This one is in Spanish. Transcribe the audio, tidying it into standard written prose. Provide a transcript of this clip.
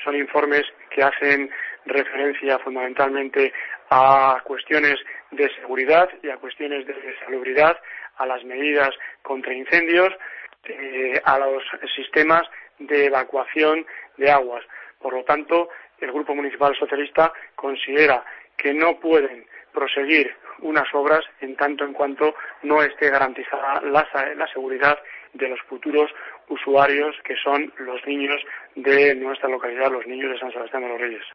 Son informes que hacen referencia fundamentalmente a cuestiones de seguridad y a cuestiones de salubridad, a las medidas contra incendios, a los sistemas de evacuación de aguas. Por lo tanto, el Grupo Municipal Socialista considera que no pueden proseguir unas obras en tanto en cuanto no esté garantizada la seguridad de los futuros usuarios, que son los niños de nuestra localidad, los niños de San Sebastián de los Reyes.